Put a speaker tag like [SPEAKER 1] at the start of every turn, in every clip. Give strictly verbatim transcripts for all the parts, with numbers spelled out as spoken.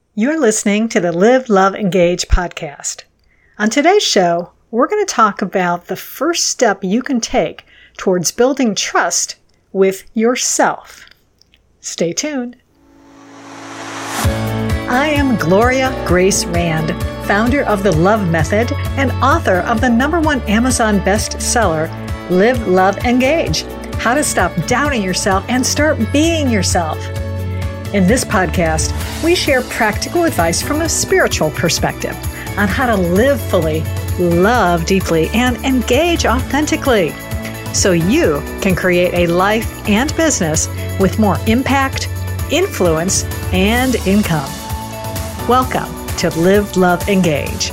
[SPEAKER 1] You're listening to the Live, Love, Engage podcast. On today's show, we're going to talk about the first step you can take towards building trust with yourself. Stay tuned. I am Gloria Grace Rand, founder of the Love Method and author of the number one Amazon bestseller, Live, Love, Engage: How to Stop Doubting Yourself and Start Being Yourself. In this podcast, we share practical advice from a spiritual perspective on how to live fully, love deeply, and engage authentically so you can create a life and business with more impact, influence, and income. Welcome to Live, Love, Engage.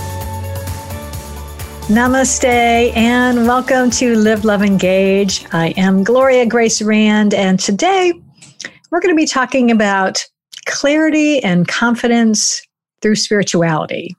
[SPEAKER 1] Namaste and welcome to Live, Love, Engage. I am Gloria Grace Rand, and today we're going to be talking about clarity and confidence through spirituality.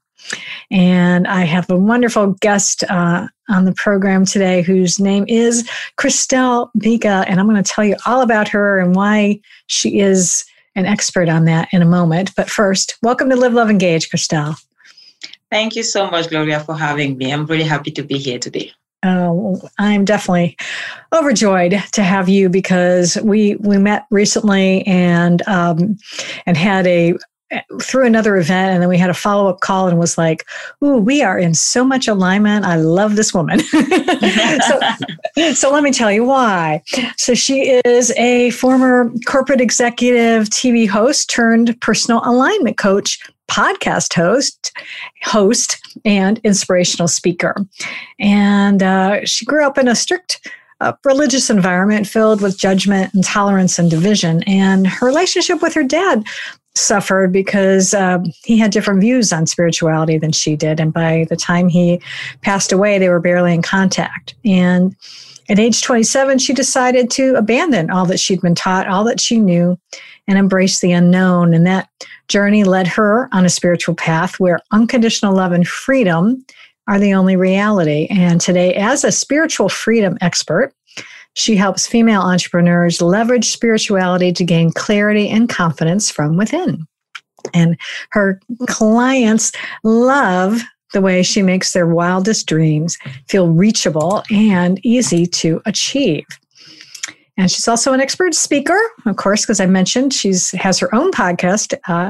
[SPEAKER 1] And I have a wonderful guest uh, on the program today whose name is Christelle Biga, and I'm going to tell you all about her and why she is an expert on that in a moment. But first, welcome to Live, Love, Engage, Christelle.
[SPEAKER 2] Thank you so much, Gloria, for having me. I'm really happy to be here today.
[SPEAKER 1] Oh, I'm definitely overjoyed to have you because we we met recently and um, and had a through another event, and then we had a follow-up call and was like, ooh, we are in so much alignment. I love this woman. so, so let me tell you why. So she is a former corporate executive, T V host turned personal alignment coach, podcast host, host, and inspirational speaker. And uh, she grew up in a strict uh, religious environment filled with judgment, intolerance, and division. And her relationship with her dad suffered because uh, he had different views on spirituality than she did. And by the time he passed away, they were barely in contact. And at age twenty-seven, she decided to abandon all that she'd been taught, all that she knew, and embrace the unknown. And that journey led her on a spiritual path where unconditional love and freedom are the only reality. And today, as a spiritual freedom expert, she helps female entrepreneurs leverage spirituality to gain clarity and confidence from within. And her clients love the way she makes their wildest dreams feel reachable and easy to achieve. And she's also an expert speaker, of course, because I mentioned she's has her own podcast, uh,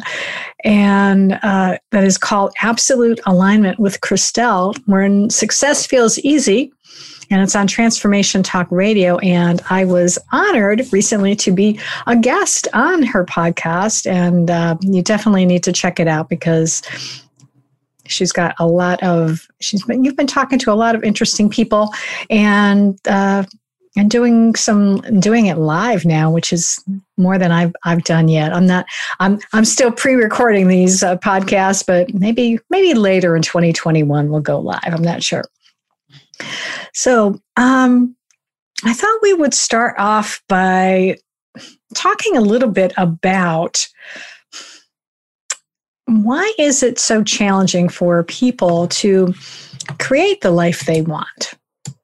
[SPEAKER 1] and uh, that is called Absolute Alignment with Christelle, wherein success feels easy. And it's on Transformation Talk Radio. And I was honored recently to be a guest on her podcast. And uh, you definitely need to check it out because she's got a lot of, she's been, you've been talking to a lot of interesting people and, uh, and doing some, doing it live now, which is more than I've, I've done yet. I'm not, I'm, I'm still pre-recording these uh, podcasts, but maybe, maybe later in twenty twenty-one we'll go live. I'm not sure. So um, I thought we would start off by talking a little bit about why is it so challenging for people to create the life they want?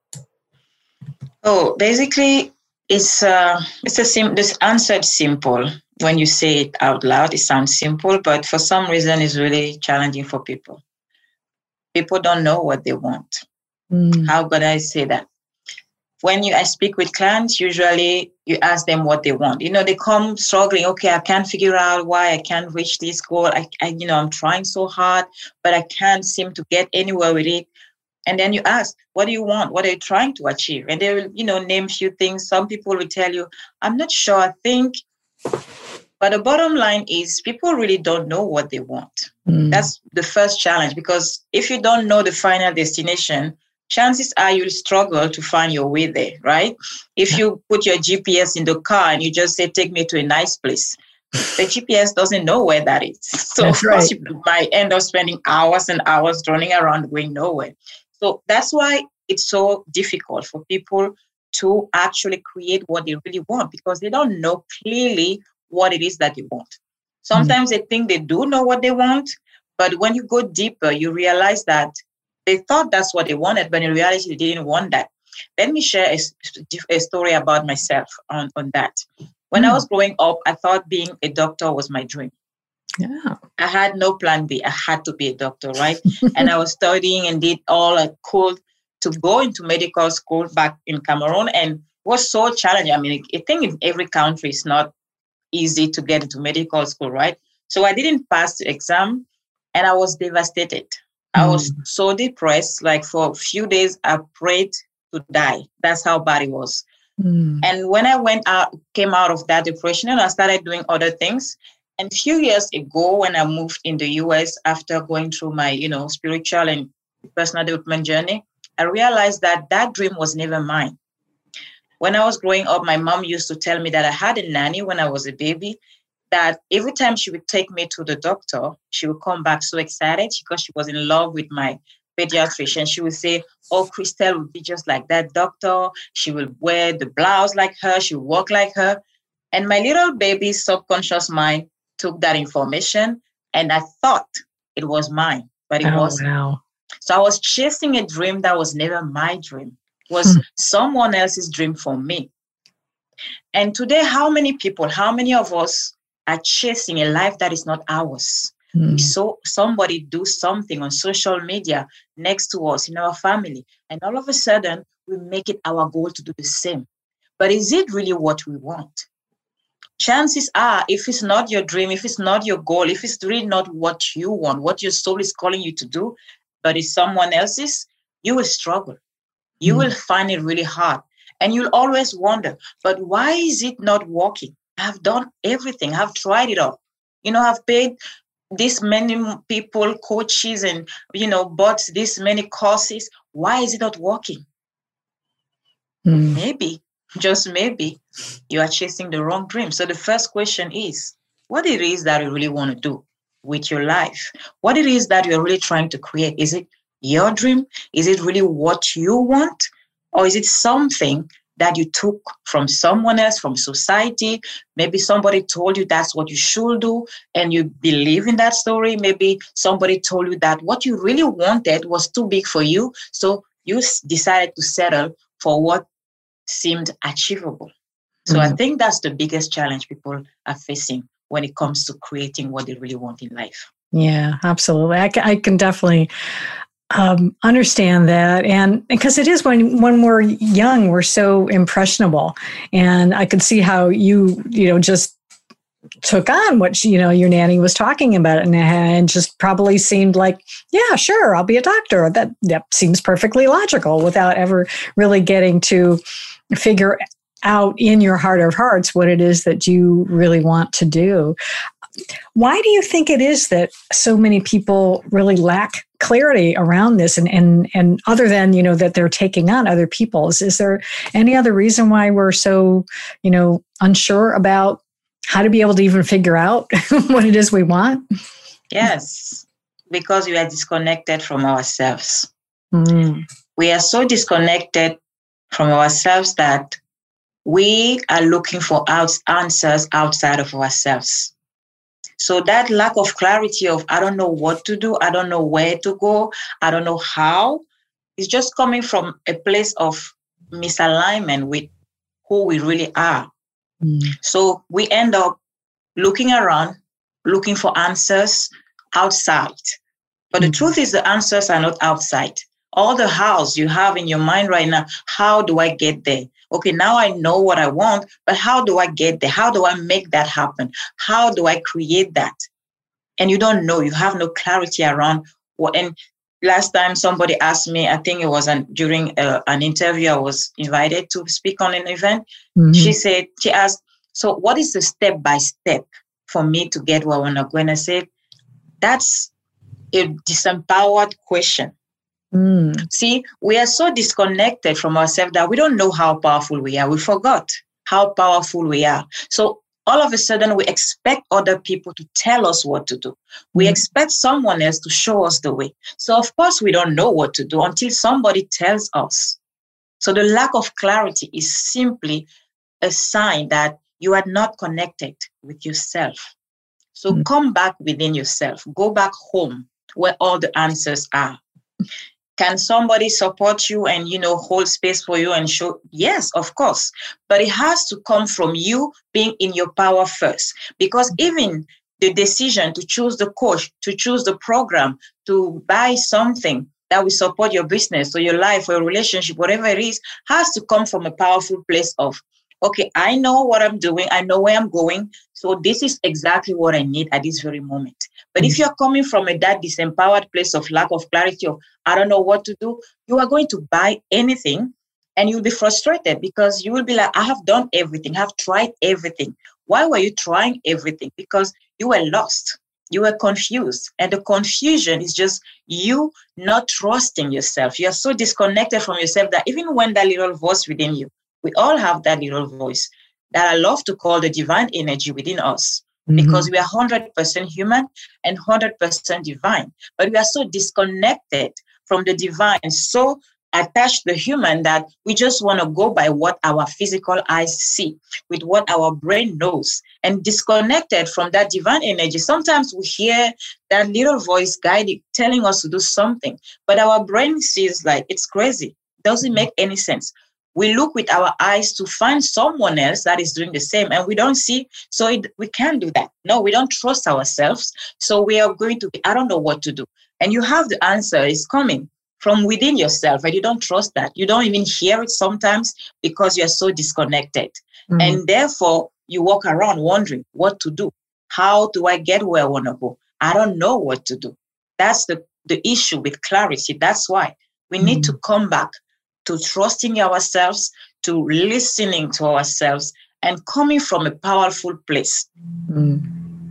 [SPEAKER 2] Oh, basically, it's uh, it's a sim- this answer is simple. When you say it out loud, it sounds simple, but for some reason, it's really challenging for people. People don't know what they want. Mm. How could I say that? When you I speak with clients, usually you ask them what they want. You know, they come struggling. Okay, I can't figure out why I can't reach this goal. I, I, you know, I'm trying so hard, but I can't seem to get anywhere with it. And then you ask, what do you want? What are you trying to achieve? And they will, you know, name a few things. Some people will tell you, I'm not sure. I think. But the bottom line is people really don't know what they want. Mm. That's the first challenge, because if you don't know the final destination, chances are you'll struggle to find your way there, right? If you put your G P S in the car and you just say, take me to a nice place, the G P S doesn't know where that is. So
[SPEAKER 1] that's
[SPEAKER 2] of course
[SPEAKER 1] right.
[SPEAKER 2] You might end up spending hours and hours running around going nowhere. So that's why it's so difficult for people to actually create what they really want, because they don't know clearly what it is that they want. Sometimes mm-hmm. they think they do know what they want, but when you go deeper, you realize that they thought that's what they wanted, but in reality, they didn't want that. Let me share a, a story about myself on, on that. When mm. I was growing up, I thought being a doctor was my dream.
[SPEAKER 1] Yeah.
[SPEAKER 2] I had no plan B. I had to be a doctor, right? And I was studying and did all I could to go into medical school back in Cameroon, and it was so challenging. I mean, I think in every country it's not easy to get into medical school, right? So I didn't pass the exam, and I was devastated. I was
[SPEAKER 1] Mm.
[SPEAKER 2] so depressed. Like for a few days, I prayed to die. That's how bad it was.
[SPEAKER 1] Mm.
[SPEAKER 2] And when I went out, came out of that depression, and I started doing other things. And a few years ago, when I moved in the U S after going through my, you know, spiritual and personal development journey, I realized that that dream was never mine. When I was growing up, my mom used to tell me that I had a nanny when I was a baby, that every time she would take me to the doctor, she would come back so excited because she was in love with my pediatrician. She would say, oh, Christelle would be just like that doctor. She will wear the blouse like her. She will walk like her. And my little baby's subconscious mind took that information, and I thought it was mine, but it
[SPEAKER 1] Oh,
[SPEAKER 2] wasn't.
[SPEAKER 1] wow.
[SPEAKER 2] So I was chasing a dream that was never my dream. It was
[SPEAKER 1] Hmm.
[SPEAKER 2] someone else's dream for me. And today, how many people, how many of us are chasing a life that is not ours?
[SPEAKER 1] Mm.
[SPEAKER 2] We saw somebody do something on social media next to us in our family, and all of a sudden, we make it our goal to do the same. But is it really what we want? Chances are, if it's not your dream, if it's not your goal, if it's really not what you want, what your soul is calling you to do, but it's someone else's, you will struggle. You
[SPEAKER 1] Mm.
[SPEAKER 2] will find it really hard. And you'll always wonder, but why is it not working? I've done everything. I've tried it all. You know, I've paid this many people, coaches, and, you know, bought this many courses. Why is it not working?
[SPEAKER 1] Mm.
[SPEAKER 2] Maybe, just maybe, you are chasing the wrong dream. So the first question is, what it is that you really want to do with your life? What it is that you're really trying to create? Is it your dream? Is it really what you want? Or is it something that you took from someone else, from society? Maybe somebody told you that's what you should do, and you believe in that story. Maybe somebody told you that what you really wanted was too big for you, so you decided to settle for what seemed achievable. So mm-hmm. I think that's the biggest challenge people are facing when it comes to creating what they really want in life.
[SPEAKER 1] Yeah, absolutely. I can, I can definitely um, understand that. And because it is when, when we're young, we're so impressionable. And I could see how you, you know, just took on what, you know, your nanny was talking about, and, and just probably seemed like, yeah, sure, I'll be a doctor. That, that seems perfectly logical, without ever really getting to figure out in your heart of hearts what it is that you really want to do. Why do you think it is that so many people really lack clarity around this, and, and, and other than, you know, that they're taking on other people's? Is there any other reason why we're so, you know, unsure about how to be able to even figure out what it is we want?
[SPEAKER 2] Yes, because we are disconnected from ourselves.
[SPEAKER 1] Mm.
[SPEAKER 2] We are so disconnected from ourselves that we are looking for out- answers outside of ourselves. So that lack of clarity of, I don't know what to do, I don't know where to go, I don't know how, is just coming from a place of misalignment with who we really are. Mm. So we end up looking around, looking for answers outside. But mm. the truth is, the answers are not outside. All the hows you have in your mind right now, how do I get there? Okay, now I know what I want, but how do I get there? How do I make that happen? How do I create that? And you don't know, you have no clarity around what. And last time somebody asked me, I think it was an, during a, an interview, I was invited to speak on an event. Mm-hmm. She said, she asked, so what is the step by step for me to get where I want to go? And I said, that's a disempowered question. Mm. See, we are so disconnected from ourselves that we don't know how powerful we are. We forgot how powerful we are. So all of a sudden, we expect other people to tell us what to do. We mm. expect someone else to show us the way. So of course, we don't know what to do until somebody tells us. So the lack of clarity is simply a sign that you are not connected with yourself. So mm. come back within yourself. Go back home where all the answers are. Can somebody support you and, you know, hold space for you and show? Yes, of course. But it has to come from you being in your power first. Because even the decision to choose the coach, to choose the program, to buy something that will support your business or your life or your relationship, whatever it is, has to come from a powerful place of, okay, I know what I'm doing. I know where I'm going. So this is exactly what I need at this very moment. But mm-hmm. if you're coming from a that disempowered place of lack of clarity of, I don't know what to do, you are going to buy anything and you'll be frustrated because you will be like, I have done everything. I have tried everything. Why were you trying everything? Because you were lost. You were confused. And the confusion is just you not trusting yourself. You are so disconnected from yourself that even when that little voice within you, we all have that little voice that I love to call the divine energy within us, mm-hmm. because we are one hundred percent human and one hundred percent divine. But we are so disconnected from the divine, so attached to the human that we just want to go by what our physical eyes see, with what our brain knows, and disconnected from that divine energy. Sometimes we hear that little voice guiding, telling us to do something, but our brain sees like it's crazy. Doesn't make any sense. We look with our eyes to find someone else that is doing the same, and we don't see, so it, we can't do that. No, we don't trust ourselves. So we are going to be, I don't know what to do. And you have the answer is coming from within yourself, and you don't trust that. You don't even hear it sometimes because you're so disconnected. Mm-hmm. And therefore, you walk around wondering what to do. How do I get where I want to go? I don't know what to do. That's the, the issue with clarity. That's why we mm-hmm. need to come back to trusting ourselves, to listening to ourselves, and coming from a powerful place, mm.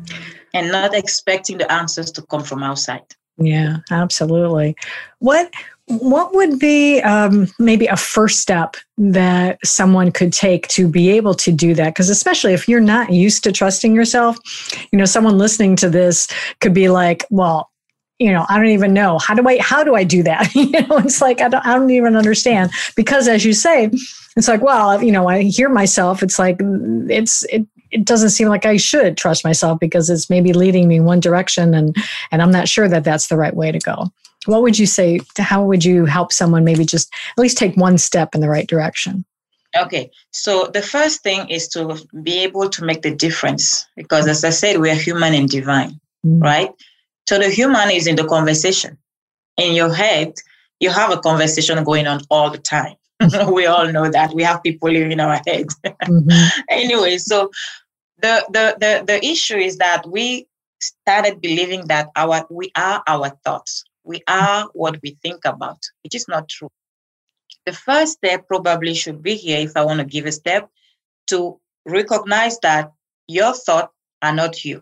[SPEAKER 2] and not expecting the answers to come from outside.
[SPEAKER 1] Yeah, absolutely. What what would be um, maybe a first step that someone could take to be able to do that? Because especially if you're not used to trusting yourself, you know, someone listening to this could be like, well, you know, I don't even know. How do I, how do I do that? You know, it's like, I don't, I don't even understand, because as you say, it's like, well, you know, I hear myself. It's like, it's, it, it doesn't seem like I should trust myself because it's maybe leading me in one direction, and, and I'm not sure that that's the right way to go. What would you say to, how would you help someone maybe just at least take one step in the right direction?
[SPEAKER 2] Okay. So the first thing is to be able to make the difference, because as I said, we are human and divine, mm-hmm. right? So the human is in the conversation. In your head, you have a conversation going on all the time. We all know that. We have people living in our head. Mm-hmm. Anyway, so the, the, the, the issue is that we started believing that our we are our thoughts. We are what we think about, which is not true. The first step probably should be here, if I want to give a step, to recognize that your thoughts are not you.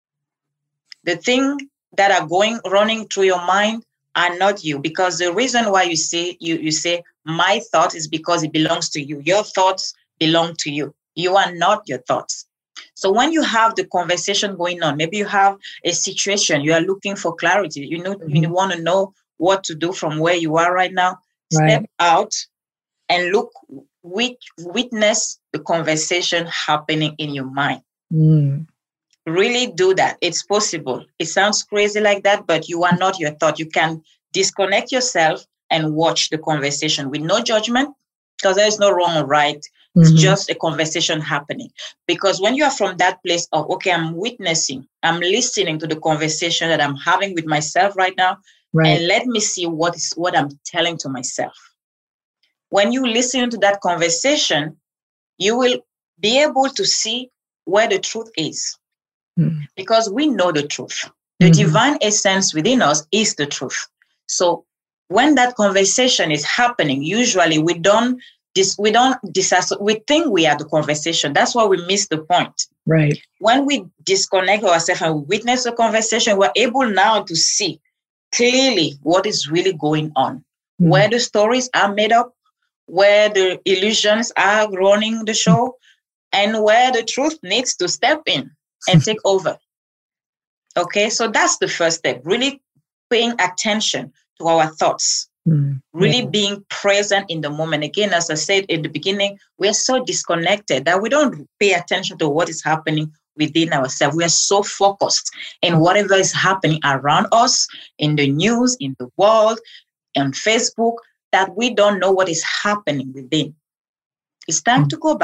[SPEAKER 2] The thing that are going running through your mind are not you, because the reason why you say you you say my thought is because it belongs to you. Your thoughts belong to you. You are not your thoughts. So when you have the conversation going on, maybe you have a situation, you are looking for clarity. You know, mm-hmm. you want to know what to do from where you are right now. Right. Step out and look, wit- witness the conversation happening in your mind. Mm. Really do that. It's possible. It sounds crazy like that, but you are not your thought. You can disconnect yourself and watch the conversation with no judgment, because there is no wrong or right. It's mm-hmm. just a conversation happening. Because when you are from that place of, okay, I'm witnessing, I'm listening to the conversation that I'm having with myself right now, right. and let me see what is what I'm telling to myself. When you listen to that conversation, you will be able to see where the truth is. Mm. Because we know the truth. The mm-hmm. divine essence within us is the truth. So when that conversation is happening, usually we don't this we don't disasso- we think we are the conversation. That's why we miss the point.
[SPEAKER 1] Right.
[SPEAKER 2] When we disconnect ourselves and we witness the conversation, we're able now to see clearly what is really going on, mm-hmm. where the stories are made up, where the illusions are running the show, and where the truth needs to step in and take over. Okay, so that's the first step, really paying attention to our thoughts, mm, really yeah. being present in the moment. Again, as I said in the beginning, we're so disconnected that we don't pay attention to what is happening within ourselves. We are so focused in whatever is happening around us, in the news, in the world, on Facebook, that we don't know what is happening within. It's time mm. to go back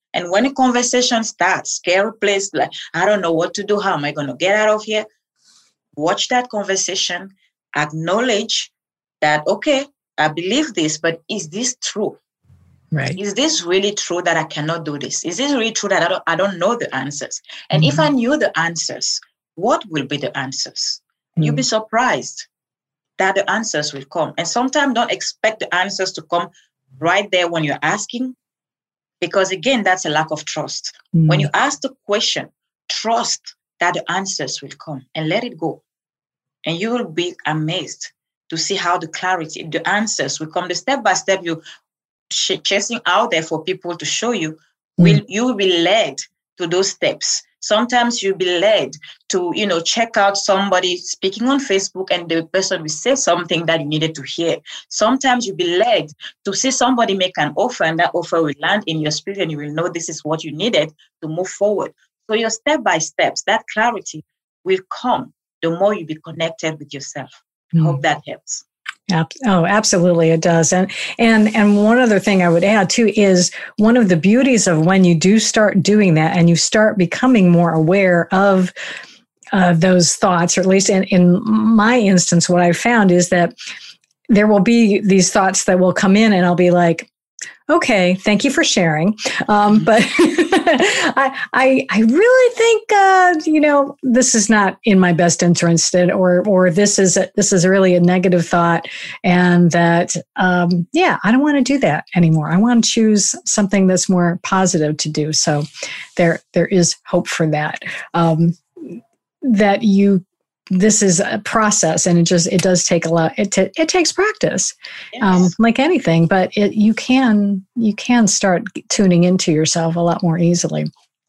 [SPEAKER 2] And when a conversation starts, scary place, like, I don't know what to do. How am I going to get out of here? Watch that conversation, acknowledge that, okay, I believe this, but is this true?
[SPEAKER 1] Right.
[SPEAKER 2] Is this really true that I cannot do this? Is this really true that I don't, I don't know the answers? And
[SPEAKER 1] Mm-hmm.
[SPEAKER 2] if I knew the answers, what will be the answers? Mm-hmm. You'll be surprised that the answers will come. And sometimes don't expect the answers to come right there when you're asking, because again, that's a lack of trust. Mm-hmm. When you ask the question, trust that the answers will come and let it go. And you will be amazed to see how the clarity, the answers will come. The step-by-step you ch- chasing out there for people to show you, will mm. you will be led to those steps. Sometimes you'll be led to, you know, check out somebody speaking on Facebook and the person will say something that you needed to hear. Sometimes you'll be led to see somebody make an offer and that offer will land in your spirit and you will know this is what you needed to move forward. So your step-by-steps, that clarity will come the more you be connected with yourself. I mm. hope that helps.
[SPEAKER 1] Oh, absolutely, it does. And and and one other thing I would add too is one of the beauties of when you do start doing that and you start becoming more aware of uh, those thoughts, or at least in, in my instance, what I've found is that there will be these thoughts that will come in and I'll be like, okay, thank you for sharing. Um, but I, I, I really think, uh, you know, this is not in my best interest, or, or this is, a, this is really a negative thought, and that, um, yeah, I don't want to do that anymore. I want to choose something that's more positive to do. So there, there is hope for that. Um, that you. This is a process, and it just, it does take a lot. It t- it takes practice, yes. um, like anything, but it, you can, you can start tuning into yourself a lot more easily.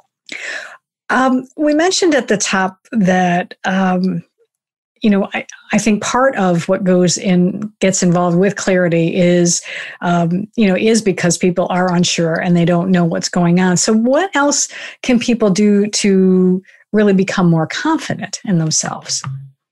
[SPEAKER 1] Um, we mentioned at the top that, um, you know, I, I think part of what goes in, gets involved with clarity is, um, you know, is because people are unsure and they don't know what's going on. So what else can people do to really become more confident in themselves?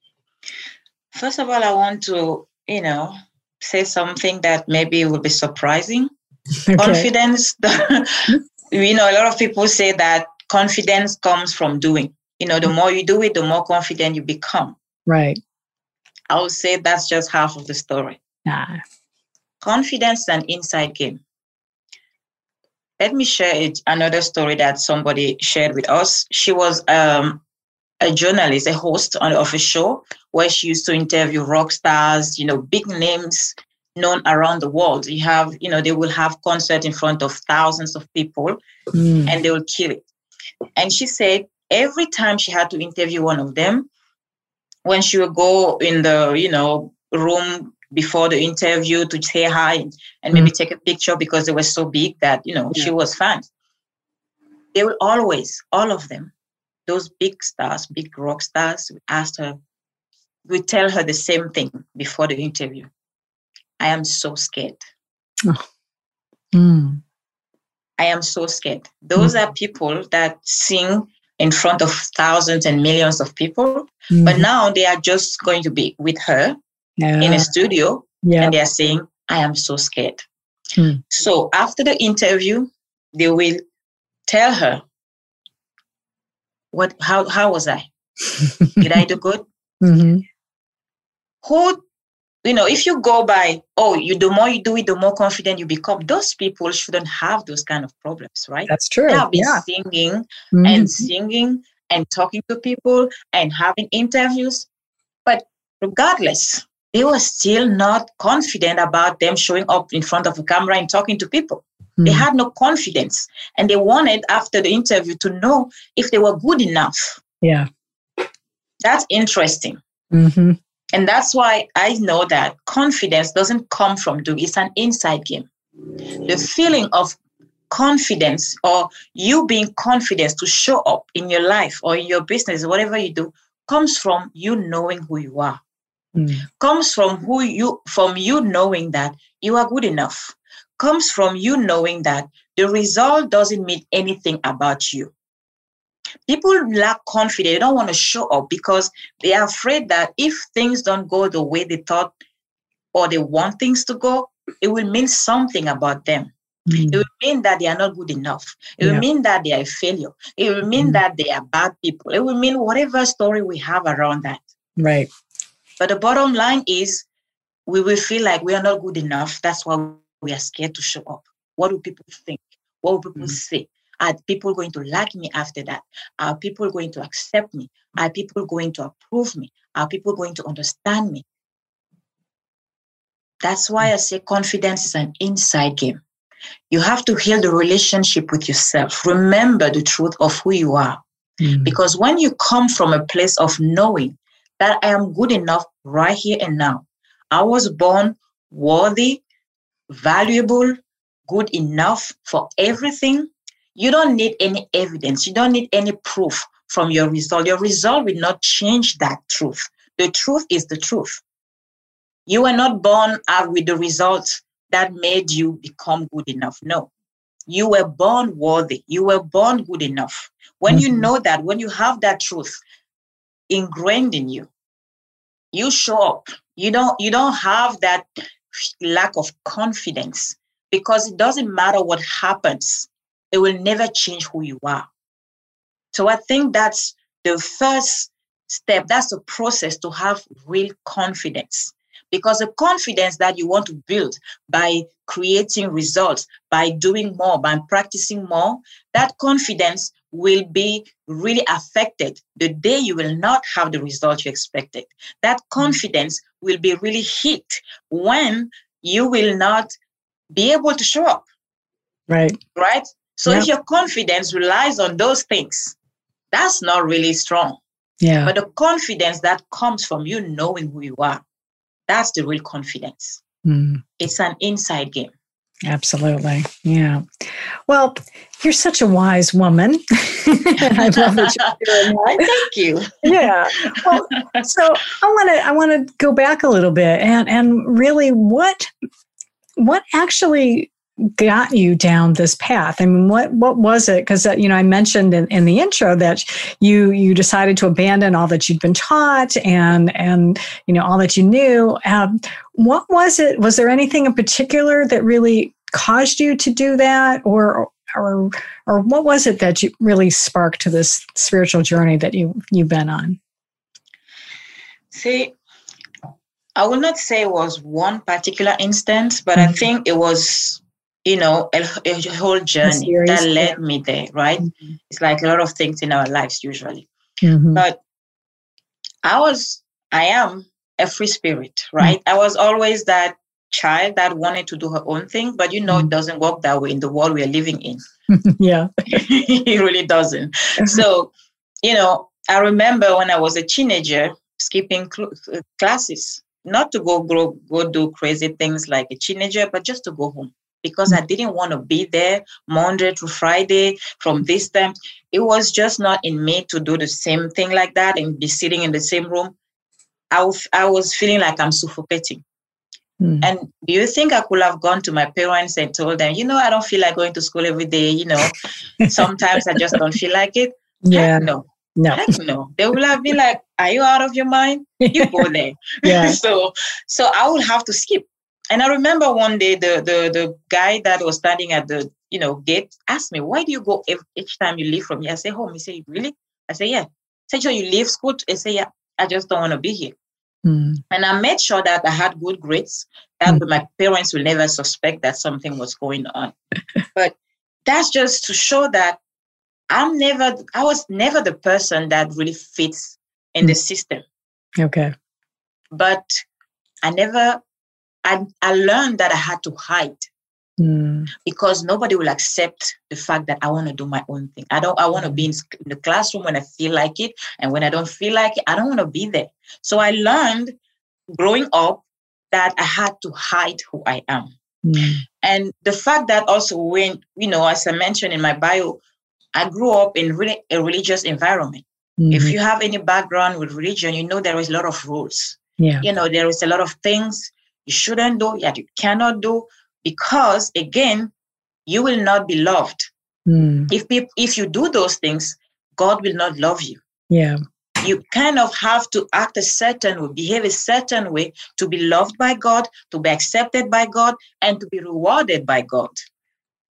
[SPEAKER 2] First of all, I want to, you know, say something that maybe will be surprising. Okay. Confidence, you know, a lot of people say that confidence comes from doing. You know, the more you do it, the more confident you become.
[SPEAKER 1] Right.
[SPEAKER 2] I would say that's just half of the story.
[SPEAKER 1] Nah.
[SPEAKER 2] Confidence is an inside game. Let me share it, another story that somebody shared with us. She was um, a journalist, a host on, of a show where she used to interview rock stars, you know, big names known around the world. You have, you know, they will have concert in front of thousands of people mm. and they will kill it. And she said every time she had to interview one of them, when she would go in the, you know, room before the interview to say hi and, and maybe mm. take a picture because they were so big that, you know, yeah. she was fans. They will always, all of them, those big stars, big rock stars, asked her, we tell her the same thing before the interview. I am so scared. Oh. Mm. I am so scared. Those mm. are people that sing in front of thousands and millions of people, mm. but now they are just going to be with her yeah. in a studio, yep. and they are saying, I am so scared. Mm. So after the interview, they will tell her, what? How, how was I? Did I do good? Mm-hmm. Who, you know, if you go by, oh, you the more you do it, the more confident you become, those people shouldn't have those kind of problems, right?
[SPEAKER 1] That's true.
[SPEAKER 2] They have been
[SPEAKER 1] yeah.
[SPEAKER 2] singing mm-hmm. and singing and talking to people and having interviews, but regardless, they were still not confident about them showing up in front of a camera and talking to people. Mm. They had no confidence, and they wanted, after the interview, to know if they were good enough.
[SPEAKER 1] Yeah.
[SPEAKER 2] That's interesting.
[SPEAKER 1] Mm-hmm.
[SPEAKER 2] And that's why I know that confidence doesn't come from doing. It's an inside game. The feeling of confidence, or you being confident to show up in your life or in your business, whatever you do, comes from you knowing who you are. Mm. Comes from who you, from you knowing that you are good enough. Comes from you knowing that the result doesn't mean anything about you. People lack confidence. They don't want to show up because they are afraid that if things don't go the way they thought or they want things to go, it will mean something about them. Mm. It will mean that they are not good enough. It yeah. will mean that they are a failure. It will mean mm. that they are bad people. It will mean whatever story we have around that.
[SPEAKER 1] Right.
[SPEAKER 2] But the bottom line is we will feel like we are not good enough. That's why we are scared to show up. What do people think? What will people mm. say? Are people going to like me after that? Are people going to accept me? Are people going to approve me? Are people going to understand me? That's why I say confidence is an inside game. You have to heal the relationship with yourself. Remember the truth of who you are. Mm. Because when you come from a place of knowing that I am good enough right here and now, I was born worthy, valuable, good enough for everything. You don't need any evidence. You don't need any proof from your result. Your result will not change that truth. The truth is the truth. You were not born out with the results that made you become good enough. No, you were born worthy. You were born good enough. When mm-hmm. you know that, when you have that truth ingrained in you, you show up. You don't, you don't have that lack of confidence because it doesn't matter what happens. It will never change who you are. So I think that's the first step. That's the process to have real confidence. Because the confidence that you want to build by creating results, by doing more, by practicing more, that confidence will be really affected the day you will not have the result you expected. That confidence will be really hit when you will not be able to show up.
[SPEAKER 1] Right.
[SPEAKER 2] Right? So
[SPEAKER 1] yep.
[SPEAKER 2] if your confidence relies on those things, that's not really strong.
[SPEAKER 1] Yeah.
[SPEAKER 2] But the confidence that comes from you knowing who you are, that's the real confidence. Mm. It's an inside game.
[SPEAKER 1] Absolutely. Yeah. Well, you're such a wise woman. I love that you're doing that.
[SPEAKER 2] Thank you.
[SPEAKER 1] Yeah. Well, so I want to I want to go back a little bit and and really what what actually got you down this path? I mean, what what was it? Because uh, you know, I mentioned in, in the intro that you you decided to abandon all that you'd been taught and and you know all that you knew. Um, what was it? Was there anything in particular that really caused you to do that, or or or what was it that you really sparked to this spiritual journey that you you've been on?
[SPEAKER 2] See, I will not say it was one particular instance, but mm-hmm. I think it was, you know, a, a whole journey series, that led yeah. me there, right? Mm-hmm. It's like a lot of things in our lives usually. Mm-hmm. But I was, I am a free spirit, right? Mm-hmm. I was always that child that wanted to do her own thing, but you know, mm-hmm. it doesn't work that way in the world we're living in.
[SPEAKER 1] Yeah.
[SPEAKER 2] It really doesn't. So, you know, I remember when I was a teenager, skipping cl- classes, not to go, go, go do crazy things like a teenager, but just to go home. Because I didn't want to be there Monday to Friday from this time. It was just not in me to do the same thing like that and be sitting in the same room. I, w- I was feeling like I'm suffocating. Mm. And do you think I could have gone to my parents and told them, you know, I don't feel like going to school every day. You know, sometimes I just don't feel like it.
[SPEAKER 1] Yeah.
[SPEAKER 2] Heck no.
[SPEAKER 1] No.
[SPEAKER 2] Heck no. They would have been like, are you out of your mind? You go there.
[SPEAKER 1] Yeah.
[SPEAKER 2] so, so I would have to skip. And I remember one day the, the the guy that was standing at the you know gate asked me, why do you go every, each time you leave from here? I say home. He said, really? I say, yeah. I said, so you leave school? I say, yeah, I just don't want to be here. Mm. And I made sure that I had good grades, that mm. my parents will never suspect that something was going on. But that's just to show that I'm never, I was never the person that really fits in mm. the system.
[SPEAKER 1] Okay.
[SPEAKER 2] But I never, I, I learned that I had to hide mm. because nobody will accept the fact that I want to do my own thing. I don't, I want to be in, in the classroom when I feel like it. And when I don't feel like it, I don't want to be there. So I learned growing up that I had to hide who I am. Mm. And the fact that also when, you know, as I mentioned in my bio, I grew up in really a religious environment. Mm-hmm. If you have any background with religion, you know there is a lot of rules.
[SPEAKER 1] Yeah.
[SPEAKER 2] You know, there is a lot of things you shouldn't do, that you cannot do, because again, you will not be loved. Mm. If people, if you do those things, God will not love you.
[SPEAKER 1] Yeah.
[SPEAKER 2] You kind of have to act a certain way, behave a certain way to be loved by God, to be accepted by God, and to be rewarded by God.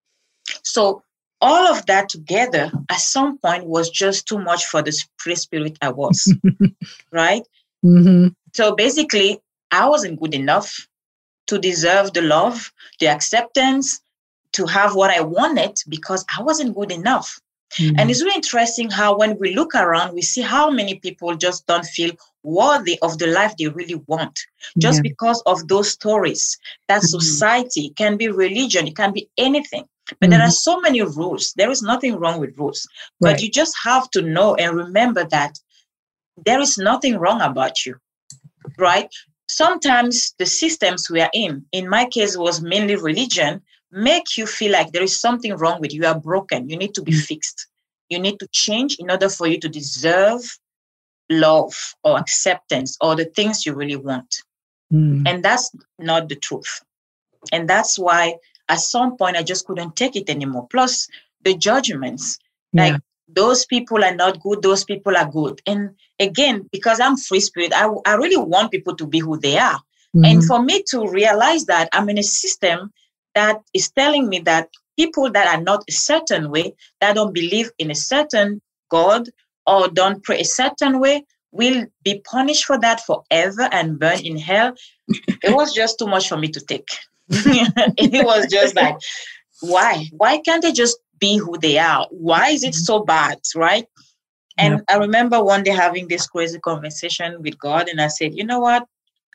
[SPEAKER 2] So all of that together at some point was just too much for the free spirit I was, right?
[SPEAKER 1] Mm-hmm.
[SPEAKER 2] So basically, I wasn't good enough to deserve the love, the acceptance, to have what I wanted because I wasn't good enough. Mm-hmm. And it's really interesting how when we look around, we see how many people just don't feel worthy of the life they really want just yeah. because of those stories. That mm-hmm. society can be religion, it can be anything. But mm-hmm. there are so many rules. There is nothing wrong with rules. Right. But you just have to know and remember that there is nothing wrong about you, right? Sometimes the systems we are in, in my case, was mainly religion, make you feel like there is something wrong with you. You are broken. You need to be mm-hmm. fixed. You need to change in order for you to deserve love or acceptance or the things you really want. Mm. And that's not the truth. And that's why at some point I just couldn't take it anymore. Plus the judgments, yeah. like those people are not good, those people are good. And again, because I'm free spirit, I, I really want people to be who they are. Mm-hmm. And for me to realize that I'm in a system that is telling me that people that are not a certain way, that don't believe in a certain God or don't pray a certain way, will be punished for that forever and burn in hell. It was just too much for me to take. It was just like, why? Why can't they just be who they are? Why is it so bad, right? And yeah. I remember one day having this crazy conversation with God, and I said, you know what?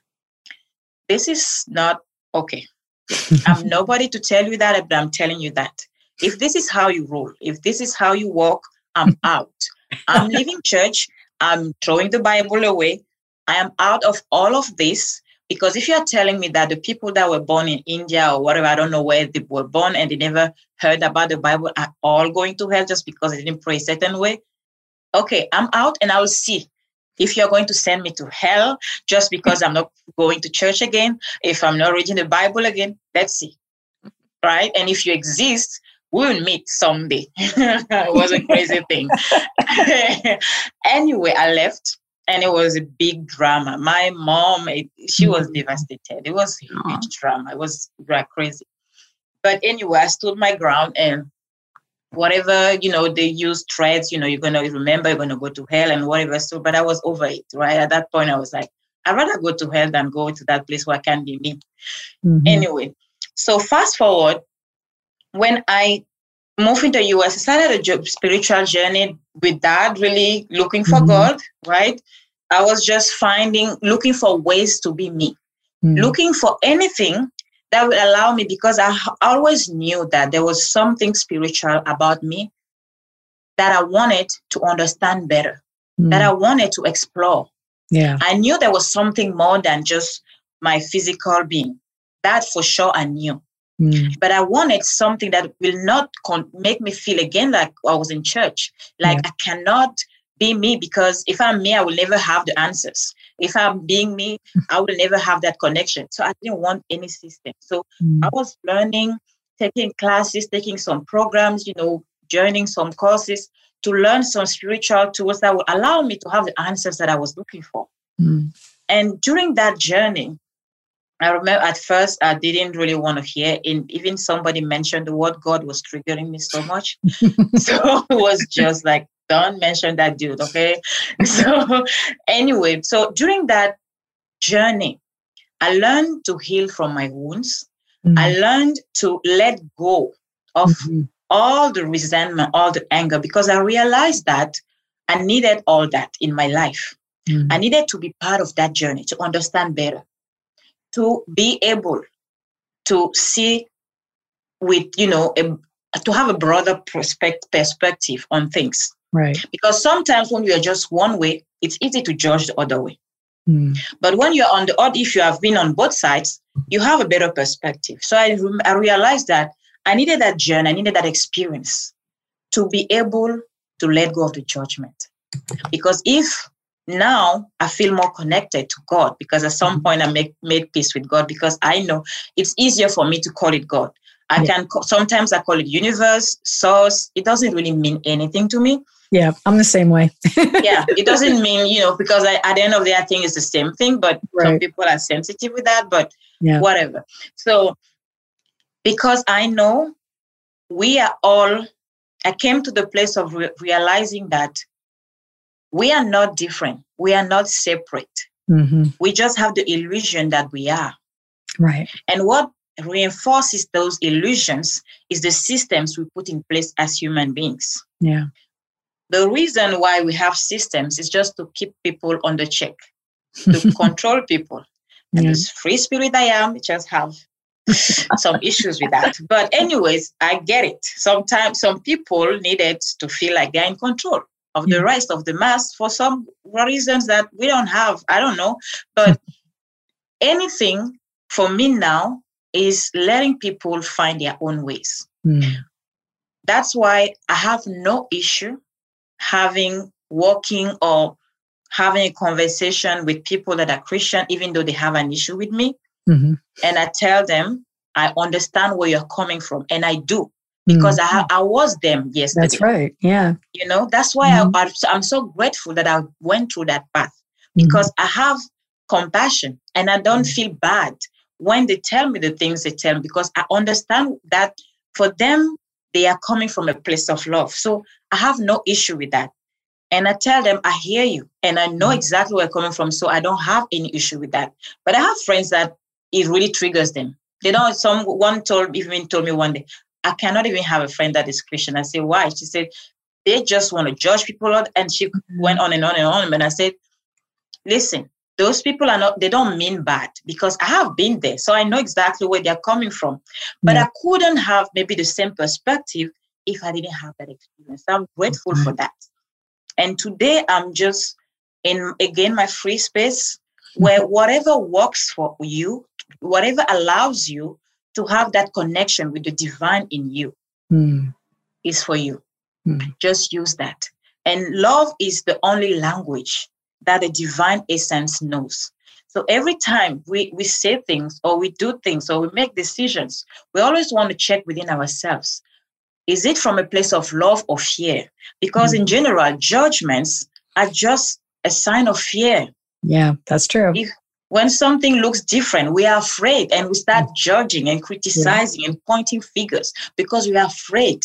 [SPEAKER 2] This is not okay. I'm nobody to tell you that, but I'm telling you that. If this is how you roll, if this is how you walk, I'm out. I'm leaving church. I'm throwing the Bible away. I am out of all of this. Because if you're telling me that the people that were born in India or whatever, I don't know where they were born and they never heard about the Bible are all going to hell just because they didn't pray a certain way. Okay, I'm out and I will see if you're going to send me to hell just because I'm not going to church again, if I'm not reading the Bible again, let's see. Right? And if you exist, we'll meet someday. It was a crazy thing. Anyway, I left. And it was a big drama. My mom, it, she was mm-hmm. devastated. It was a huge Aww. drama. It was crazy. But anyway, I stood my ground and whatever, you know, they use threats, you know, you're going to remember, you're going to go to hell and whatever. So, but I was over it, right? At that point, I was like, I'd rather go to hell than go to that place where I can be me. Mm-hmm. Anyway, so fast forward, when I moved into the U S, I started a job, spiritual journey with Dad, really looking for mm-hmm. God, right? I was just finding, looking for ways to be me, mm-hmm. looking for anything that would allow me, because I always knew that there was something spiritual about me that I wanted to understand better, mm-hmm. that I wanted to explore.
[SPEAKER 1] Yeah,
[SPEAKER 2] I knew there was something more than just my physical being. That for sure I knew. Mm. But I wanted something that will not con- make me feel again like I was in church. Like yeah. I cannot be me, because if I'm me, I will never have the answers. If I'm being me, I will never have that connection. So I didn't want any system. So mm. I was learning, taking classes, taking some programs, you know, joining some courses to learn some spiritual tools that would allow me to have the answers that I was looking for. Mm. And during that journey, I remember at first I didn't really want to hear, and even somebody mentioned the word God was triggering me so much. So it was just like, don't mention that dude, okay? So anyway, so during that journey, I learned to heal from my wounds. Mm-hmm. I learned to let go of mm-hmm. all the resentment, all the anger, because I realized that I needed all that in my life. Mm-hmm. I needed to be part of that journey, to understand better, to be able to see with, you know, a, to have a broader perspective perspective on things.
[SPEAKER 1] Right. Because
[SPEAKER 2] sometimes when you are just one way, it's easy to judge the other way. Mm. But when you're on the other, if you have been on both sides, you have a better perspective. So I, I realized that I needed that journey, I needed that experience to be able to let go of the judgment. Because if now I feel more connected to God, because at some point I make made peace with God, because I know it's easier for me to call it God. I yeah. can sometimes I call it universe, source. It doesn't really mean anything to me.
[SPEAKER 1] Yeah, I'm the same way.
[SPEAKER 2] Yeah, it doesn't mean, you know, because I, at the end of the day, I think it's the same thing, but right. some people are sensitive with that, but yeah. whatever. So because I know we are all, I came to the place of re- realizing that we are not different. We are not separate.
[SPEAKER 1] Mm-hmm.
[SPEAKER 2] We just have the illusion that we are.
[SPEAKER 1] Right.
[SPEAKER 2] And what reinforces those illusions is the systems we put in place as human beings.
[SPEAKER 1] Yeah.
[SPEAKER 2] The reason why we have systems is just to keep people under check, to control people. And
[SPEAKER 1] Yeah.
[SPEAKER 2] this free spirit I am, just have some issues with that. But anyways, I get it. Sometimes some people needed to feel like they're in control of
[SPEAKER 1] Yeah.
[SPEAKER 2] the rest of the mass for some reasons that we don't have. I don't know. But anything for me now is letting people find their own ways.
[SPEAKER 1] Mm.
[SPEAKER 2] That's why I have no issue having, walking or having a conversation with people that are Christian, even though they have an issue with me.
[SPEAKER 1] Mm-hmm.
[SPEAKER 2] And I tell them, I understand where you're coming from. And I do, because
[SPEAKER 1] Mm.
[SPEAKER 2] I ha- I was them yesterday.
[SPEAKER 1] That's right. Yeah.
[SPEAKER 2] You know, that's why
[SPEAKER 1] Mm.
[SPEAKER 2] I, I, I'm so grateful that I went through that path, because mm. I have compassion and I don't mm. feel bad when they tell me the things they tell me, because I understand that for them, they are coming from a place of love. So I have no issue with that. And I tell them, I hear you and I know exactly where you're coming from. So I don't have any issue with that. But I have friends that it really triggers them. They don't, someone told, even told me one day, I cannot even have a friend that is Christian. I said, why? She said, they just want to judge people. And she mm-hmm. went on and on and on. And I said, listen, those people are not, they don't mean bad, because I have been there. So I know exactly where they're coming from. But yeah. I couldn't have maybe the same perspective if I didn't have that experience. I'm grateful mm-hmm. for that. And today I'm just in, again, my free space where whatever works for you, whatever allows you to have that connection with the divine in you mm. is for you. Mm. Just use that. And love is the only language that the divine essence knows. So every time we, we say things or we do things or we make decisions, we always want to check within ourselves. Is it from a place of love or fear? Because mm-hmm. in general, judgments are just a sign of fear.
[SPEAKER 1] Yeah, that's true.
[SPEAKER 2] If, when something looks different, we are afraid and we start mm-hmm. judging and criticizing yeah. and pointing fingers because we are afraid.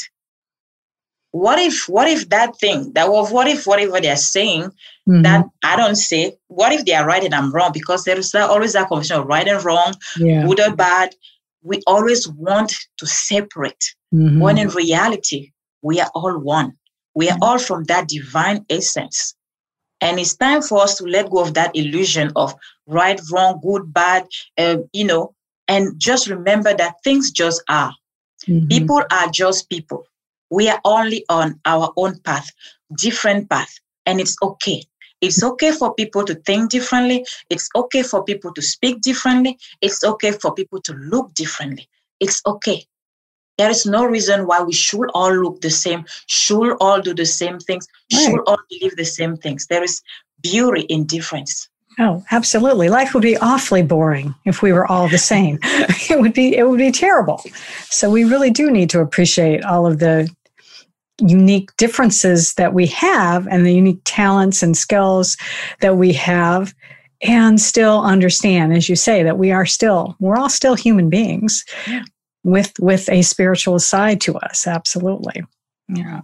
[SPEAKER 2] What if, what if that thing, that was, what if whatever they're saying mm-hmm. that I don't say, what if they are right and I'm wrong? Because there is always that conversation of right and wrong, yeah. good or bad. We always want to separate. Mm-hmm. When in reality, we are all one. We are mm-hmm. all from that divine essence. And it's time for us to let go of that illusion of right, wrong, good, bad, uh, you know, and just remember that things just are. Mm-hmm. People are just people. We are only on our own path, different path, and it's okay. It's okay for people to think differently. It's okay for people to speak differently. It's okay for people to look differently. It's okay. There is no reason why we should all look the same, should all do the same things, right. should all believe the same things. There is beauty in difference.
[SPEAKER 1] Oh, absolutely. Life would be awfully boring if we were all the same. It would be, it would be terrible. So we really do need to appreciate all of the unique differences that we have and the unique talents and skills that we have, and still understand, as you say, that we are still, we're all still human beings. Yeah. With with a spiritual side to us, absolutely. Yeah.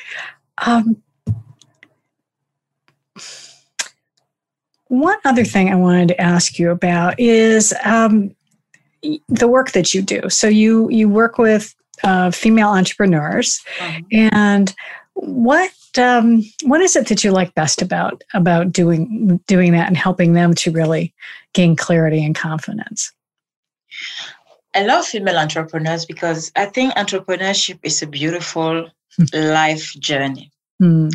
[SPEAKER 1] Um, one other thing I wanted to ask you about is um, the work that you do. So you you work with uh, female entrepreneurs, mm-hmm. and what um, what is it that you like best about about doing doing that and helping them to really gain clarity and confidence?
[SPEAKER 2] I love female entrepreneurs because I think entrepreneurship is a beautiful life journey. Mm.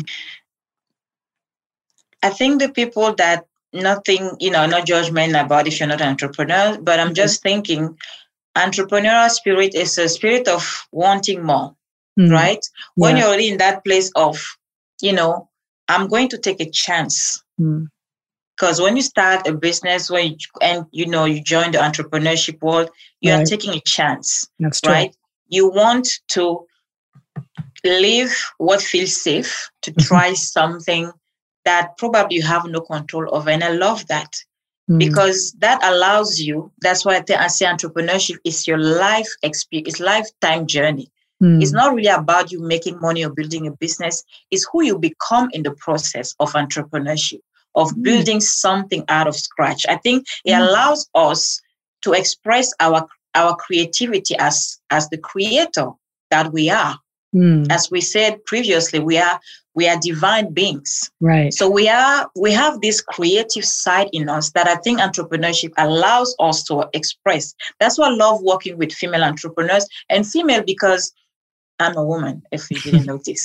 [SPEAKER 2] I think the people that nothing, you know, no judgment about if you're not an entrepreneur, but I'm just thinking entrepreneurial spirit is a spirit of wanting more, mm. right? When yeah. you're already in that place of, you know, I'm going to take a chance. Mm. Because when you start a business, when you, and you know you join the entrepreneurship world, you right. are taking a chance.
[SPEAKER 1] That's true.
[SPEAKER 2] Right? You want to live what feels safe, to try something that probably you have no control over, and I love that mm. because that allows you. That's why I, th- I say entrepreneurship is your life experience, it's lifetime journey. Mm. It's not really about you making money or building a business. It's who you become in the process of entrepreneurship, of mm. building something out of scratch. I think it mm. allows us to express our our creativity as, as the creator that we are. Mm. As we said previously, we are we are divine beings.
[SPEAKER 1] Right.
[SPEAKER 2] So we are we have this creative side in us that I think entrepreneurship allows us to express. That's why I love working with female entrepreneurs and female because I'm a woman, if you didn't notice.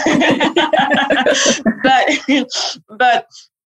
[SPEAKER 2] but but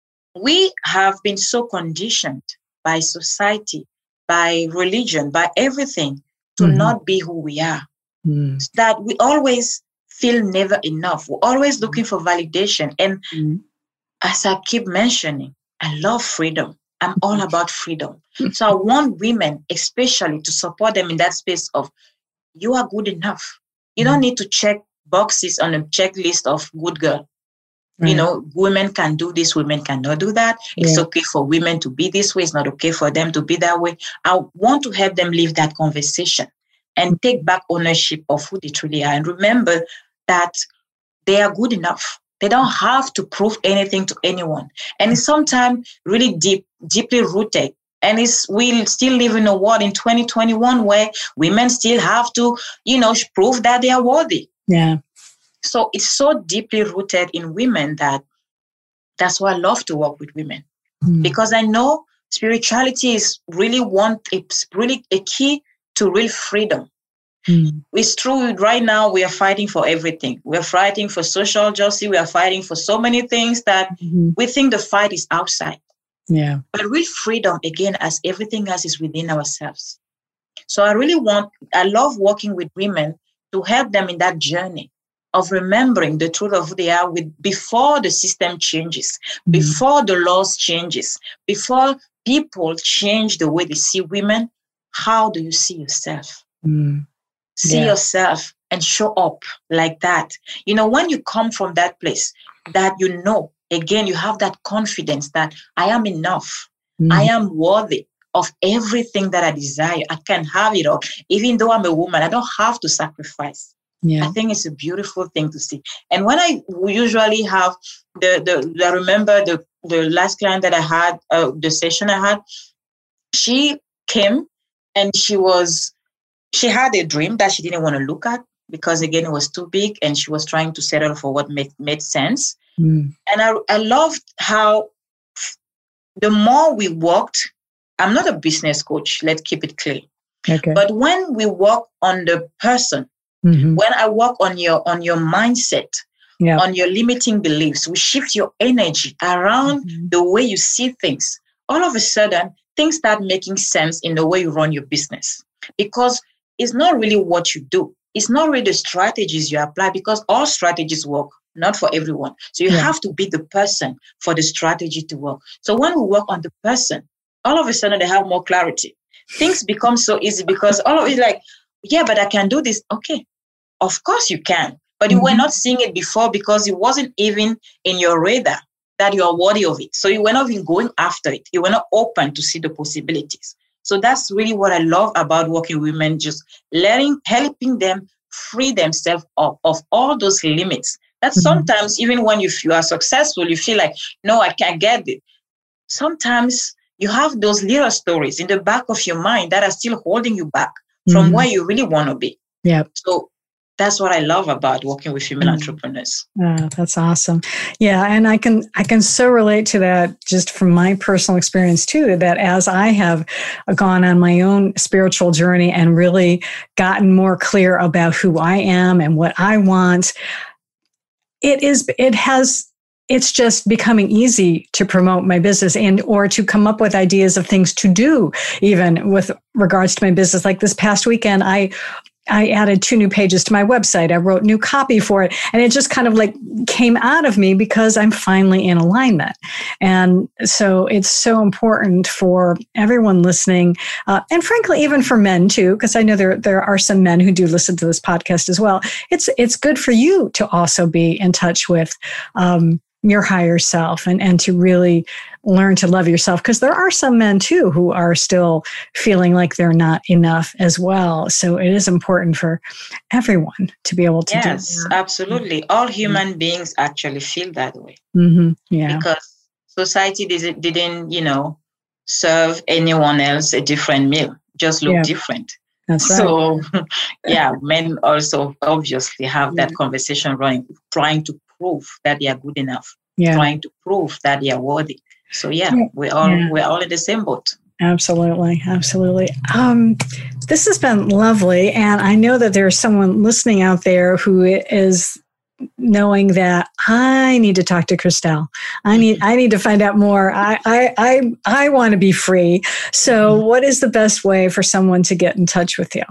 [SPEAKER 2] we have been so conditioned by society, by religion, by everything to mm-hmm. not be who we are. Mm. That we always feel never enough. We're always looking for validation. And mm. as I keep mentioning, I love freedom. I'm all about freedom. So I want women, especially, to support them in that space of, you are good enough. You mm. don't need to check boxes on a checklist of good girl. Right. You know, women can do this, women cannot do that. It's yeah. okay for women to be this way. It's not okay for them to be that way. I want to help them live that conversation and take back ownership of who they truly are. And remember that they are good enough. They don't have to prove anything to anyone. And it's sometimes really deep, deeply rooted. And it's we still live in a world in twenty twenty-one where women still have to, you know, prove that they are worthy.
[SPEAKER 1] Yeah.
[SPEAKER 2] So it's so deeply rooted in women that that's why I love to work with women. Mm. Because I know spirituality is really one, it's really a key to real freedom. Mm. It's true. Right now, we are fighting for everything. We are fighting for social justice. We are fighting for so many things that mm-hmm. we think the fight is outside.
[SPEAKER 1] Yeah.
[SPEAKER 2] But real freedom, again, as everything else, is within ourselves. So I really want, I love working with women to help them in that journey of remembering the truth of who they are with before the system changes, mm. before the laws changes, before people change the way they see women. How do you see yourself? Mm. See yeah. yourself and show up like that. You know, when you come from that place that you know, again, you have that confidence that I am enough. Mm. I am worthy of everything that I desire. I can have it all. Even though I'm a woman, I don't have to sacrifice. Yeah. I think it's a beautiful thing to see. And when I usually have the, the I remember the, the last client that I had, uh, the session I had, she came and she was, she had a dream that she didn't want to look at because, again, it was too big and she was trying to settle for what made, made sense. Mm. And I, I loved how the more we worked, I'm not a business coach, let's keep it clear.
[SPEAKER 1] Okay.
[SPEAKER 2] But when we work on the person, mm-hmm. when I work on your on your mindset, yeah. on your limiting beliefs, we shift your energy around mm-hmm. the way you see things. All of a sudden, things start making sense in the way you run your business. Because it's not really what you do. It's not really the strategies you apply, because all strategies work, not for everyone. So you yeah. have to be the person for the strategy to work. So when we work on the person, all of a sudden they have more clarity. Things become so easy because all of it like, yeah, but I can do this. Okay, of course you can. But you mm-hmm. were not seeing it before because it wasn't even in your radar that you are worthy of it. So you were not even going after it. You were not open to see the possibilities. So that's really what I love about working with women, just letting, helping them free themselves of, of all those limits. That mm-hmm. sometimes, even when you, you are successful, you feel like, no, I can't get it. Sometimes you have those little stories in the back of your mind that are still holding you back from mm-hmm. where you really want to be.
[SPEAKER 1] Yeah.
[SPEAKER 2] So that's what I love about working with female mm. entrepreneurs.
[SPEAKER 1] Oh, that's awesome. Yeah, and I can I can so relate to that just from my personal experience too, that as I have gone on my own spiritual journey and really gotten more clear about who I am and what I want, it is it has it's just becoming easy to promote my business and or to come up with ideas of things to do, even with regards to my business. Like this past weekend, I I added two new pages to my website. I wrote new copy for it. And it just kind of like came out of me because I'm finally in alignment. And so it's so important for everyone listening. Uh, and frankly, even for men too, because I know there, there are some men who do listen to this podcast as well. It's, it's good for you to also be in touch with, um, your higher self and, and to really learn to love yourself. Because there are some men too who are still feeling like they're not enough as well. So it is important for everyone to be able to
[SPEAKER 2] yes,
[SPEAKER 1] do that.
[SPEAKER 2] Yes, absolutely. All human mm-hmm. beings actually feel that way.
[SPEAKER 1] Mm-hmm. Yeah.
[SPEAKER 2] Because society didn't, didn't, you know, serve anyone else a different meal, just look yeah. different.
[SPEAKER 1] That's right.
[SPEAKER 2] So, yeah, men also obviously have that yeah. conversation running, trying to prove that they are good enough, yeah. trying to prove that they are worthy. So, yeah, yeah. we're all yeah. we're all in the same boat.
[SPEAKER 1] Absolutely, absolutely. Um, this has been lovely, and I know that there's someone listening out there who is knowing that I need to talk to Christelle. I need I need to find out more. I I I, I want to be free. So, mm-hmm. what is the best way for someone to get in touch with you?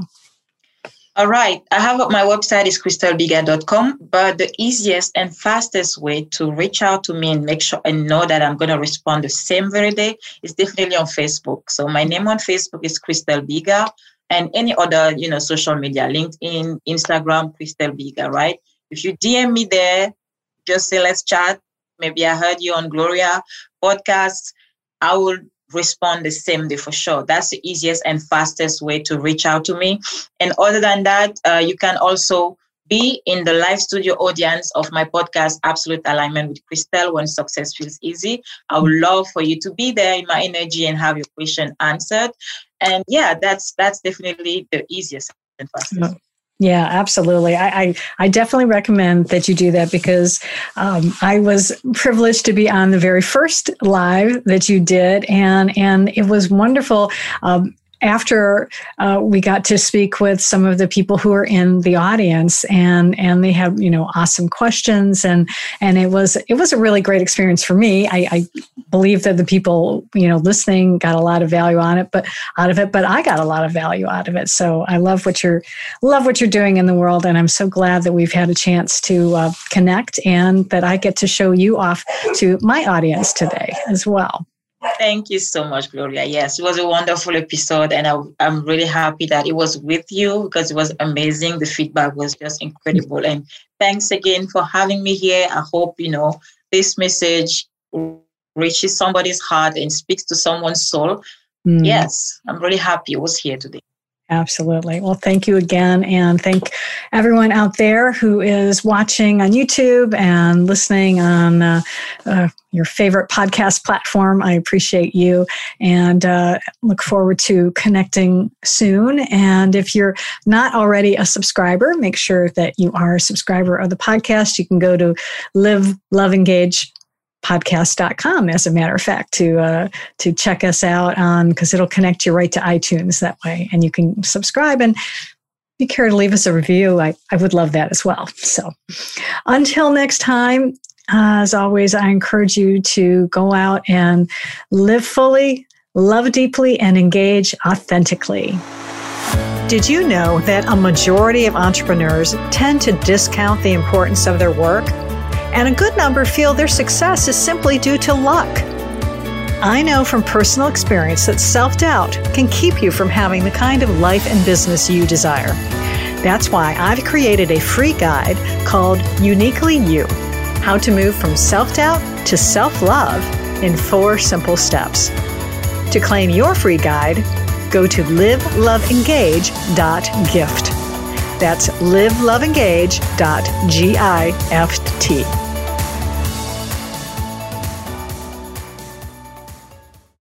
[SPEAKER 2] All right. I have my website is christelle biga dot com, but the easiest and fastest way to reach out to me and make sure and know that I'm going to respond the same very day is definitely on Facebook. So my name on Facebook is Christelle Biga, and any other, you know, social media, LinkedIn, Instagram, Christelle Biga, right? If you D M me there, just say, let's chat. Maybe I heard you on Gloria podcast. I will respond the same day for sure. That's the easiest and fastest way to reach out to me. And other than that, uh, you can also be in the live studio audience of my podcast, Absolute Alignment with Christelle, When Success Feels Easy. I would love for you to be there in my energy and have your question answered. And yeah, that's that's definitely the easiest and fastest.
[SPEAKER 1] Yeah, absolutely. I, I, I definitely recommend that you do that because um, I was privileged to be on the very first live that you did, and and it was wonderful. Um, after uh, we got to speak with some of the people who are in the audience, and and they have, you know, awesome questions, and and it was it was a really great experience for me. I, I believe that the people, you know, listening got a lot of value on it, but out of it, but I got a lot of value out of it. So I love what you're love what you're doing in the world, and I'm so glad that we've had a chance to uh, connect, and that I get to show you off to my audience today as well.
[SPEAKER 2] Thank you so much, Gloria. Yes, it was a wonderful episode, and I, I'm really happy that it was with you because it was amazing. The feedback was just incredible. And thanks again for having me here. I hope, you know, this message reaches somebody's heart and speaks to someone's soul. Mm. Yes, I'm really happy I was here today.
[SPEAKER 1] Absolutely. Well, thank you again. And thank everyone out there who is watching on YouTube and listening on uh, uh, your favorite podcast platform. I appreciate you, and uh, look forward to connecting soon. And if you're not already a subscriber, make sure that you are a subscriber of the podcast. You can go to Live, Love, Engage podcast dot com, as a matter of fact, to uh, to check us out on, because it'll connect you right to iTunes that way, and you can subscribe. And if you care to leave us a review, I, I would love that as well. So until next time, uh, as always, I encourage you to go out and live fully, love deeply, and engage authentically. Did you know that a majority of entrepreneurs tend to discount the importance of their work? And a good number feel their success is simply due to luck. I know from personal experience that self-doubt can keep you from having the kind of life and business you desire. That's why I've created a free guide called Uniquely You: How to Move from Self-Doubt to Self-Love in Four Simple Steps. To claim your free guide, go to live love engage dot gift. That's live love engage dot gift.